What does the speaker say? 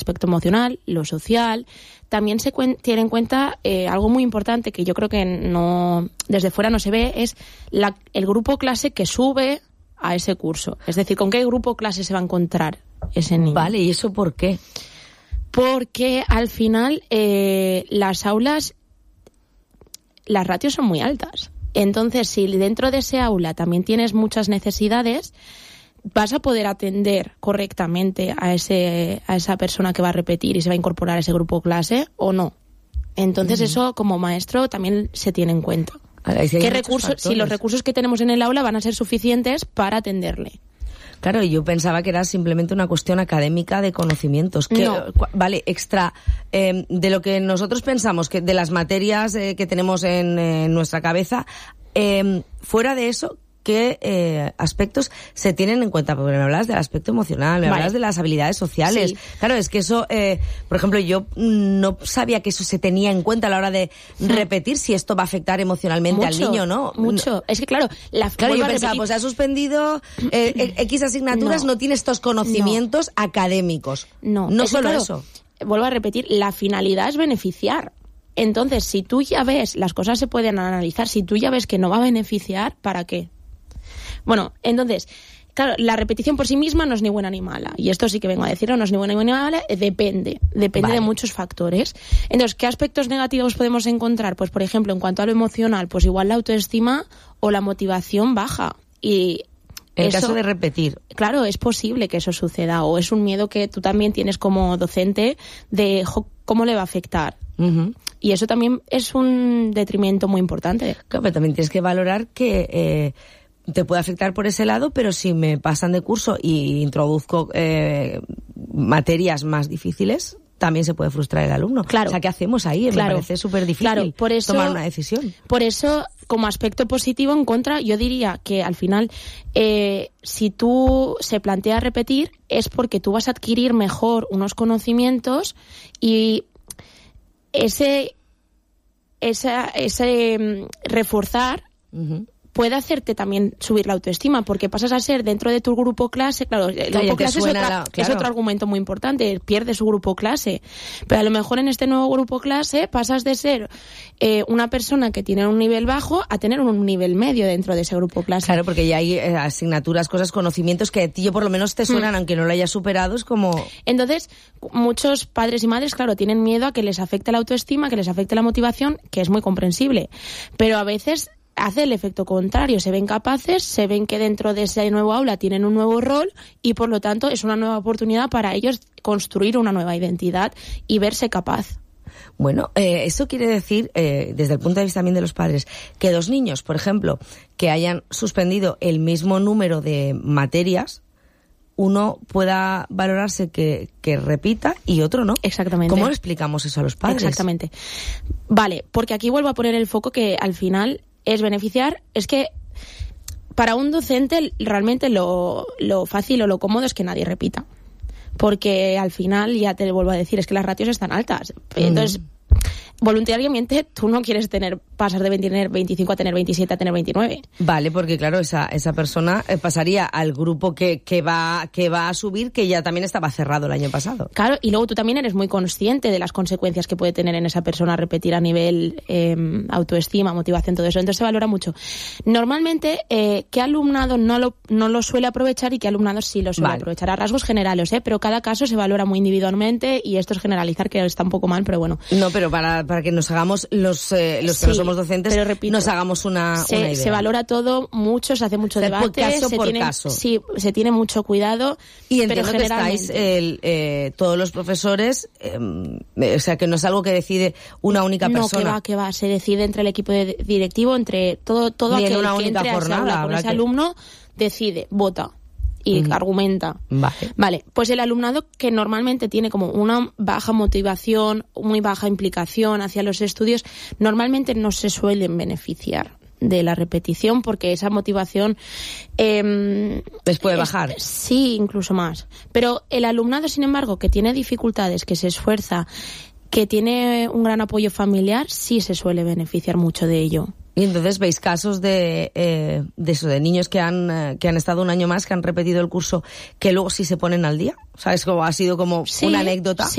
aspecto emocional, lo social. También se tiene en cuenta algo muy importante que yo creo que no desde fuera no se ve, es el grupo clase que sube a ese curso. Es decir, ¿con qué grupo clase se va a encontrar ese niño? Vale, ¿y eso por qué? Porque al final las aulas, las ratios son muy altas. Entonces, si dentro de ese aula también tienes muchas necesidades, vas a poder atender correctamente a esa persona que va a repetir y se va a incorporar a ese grupo clase o no. Entonces, eso como maestro también se tiene en cuenta. ¿Qué recursos, si los recursos que tenemos en el aula van a ser suficientes para atenderle? Claro, y yo pensaba que era simplemente una cuestión académica de conocimientos. Que, no. Vale, extra de lo que nosotros pensamos, que de las materias que tenemos en nuestra cabeza, fuera de eso, ¿qué aspectos se tienen en cuenta? Porque me hablas del aspecto emocional, me hablas de las habilidades sociales. Sí. Claro, es que eso, por ejemplo, yo no sabía que eso se tenía en cuenta a la hora de repetir si esto va a afectar emocionalmente al niño, ¿no? Mucho. Es que claro, yo pensaba, pues ha suspendido X asignaturas, no tiene estos conocimientos académicos. No solo eso. Vuelvo a repetir, la finalidad es beneficiar. Entonces, si tú ya ves, las cosas se pueden analizar, si tú ya ves que no va a beneficiar, ¿para qué? Bueno, entonces, claro, la repetición por sí misma no es ni buena ni mala. Y esto sí que vengo a decirlo, no es ni buena ni mala, depende de muchos factores. Entonces, ¿qué aspectos negativos podemos encontrar? Pues, por ejemplo, en cuanto a lo emocional, pues igual la autoestima o la motivación baja. Y en caso de repetir. Claro, es posible que eso suceda. O es un miedo que tú también tienes como docente de cómo le va a afectar. Uh-huh. Y eso también es un detrimento muy importante. Claro, pero también tienes que valorar que te puede afectar por ese lado, pero si me pasan de curso y introduzco materias más difíciles, también se puede frustrar el alumno. Claro. O sea, ¿qué hacemos ahí? Me parece súper difícil tomar una decisión. Por eso, como aspecto positivo en contra, yo diría que al final, si tú se plantea repetir, es porque tú vas a adquirir mejor unos conocimientos y ese reforzar puede hacerte también subir la autoestima, porque pasas a ser dentro de tu grupo clase, claro, el grupo clase es otro argumento muy importante, pierdes su grupo clase, pero a lo mejor en este nuevo grupo clase pasas de ser una persona que tiene un nivel bajo a tener un nivel medio dentro de ese grupo clase. Claro, porque ya hay asignaturas, cosas, conocimientos que a ti por lo menos te suenan, aunque no lo hayas superado, es como... Entonces, muchos padres y madres, claro, tienen miedo a que les afecte la autoestima, que les afecte la motivación, que es muy comprensible, pero a veces hace el efecto contrario, se ven capaces, se ven que dentro de ese nuevo aula tienen un nuevo rol y por lo tanto es una nueva oportunidad para ellos construir una nueva identidad y verse capaz. Bueno, eso quiere decir, desde el punto de vista también de los padres, que dos niños, por ejemplo, que hayan suspendido el mismo número de materias, uno pueda valorarse que repita y otro no. Exactamente. ¿Cómo le explicamos eso a los padres? Exactamente. Vale, porque aquí vuelvo a poner el foco que al final es beneficiar, es que para un docente realmente lo fácil o lo cómodo es que nadie repita. Porque al final, ya te vuelvo a decir, es que las ratios están altas. Entonces, voluntariamente tú no quieres pasar de tener 25 a tener 27 a tener 29. Vale, porque claro, esa persona pasaría al grupo que va a subir, que ya también estaba cerrado el año pasado. Claro, y luego tú también eres muy consciente de las consecuencias que puede tener en esa persona repetir a nivel autoestima, motivación, todo eso. Entonces se valora mucho. Normalmente, ¿qué alumnado no lo suele aprovechar y qué alumnado sí lo suele aprovechar? A rasgos generales, pero cada caso se valora muy individualmente y esto es generalizar, que está un poco mal, pero bueno. No, pero para que nos hagamos los que no somos docentes, pero repito, nos hagamos una idea. Se valora todo mucho, se hace mucho debate, caso por caso. Sí, se tiene mucho cuidado. Y entiendo que estáis todos los profesores, o sea, que no es algo que decide una única persona. No, que va, se decide entre el equipo directivo, entre todo aquel que entre a esa aula con ese alumno, decide, vota y argumenta. Vale, pues el alumnado que normalmente tiene como una baja motivación, muy baja implicación hacia los estudios, normalmente no se suelen beneficiar de la repetición porque esa motivación les puede bajar. Sí, incluso más. Pero el alumnado, sin embargo, que tiene dificultades, que se esfuerza, que tiene un gran apoyo familiar, sí se suele beneficiar mucho de ello. Y entonces veis casos de niños que han estado un año más, que han repetido el curso, que luego sí se ponen al día. ¿Sabes? Como ha sido como una anécdota.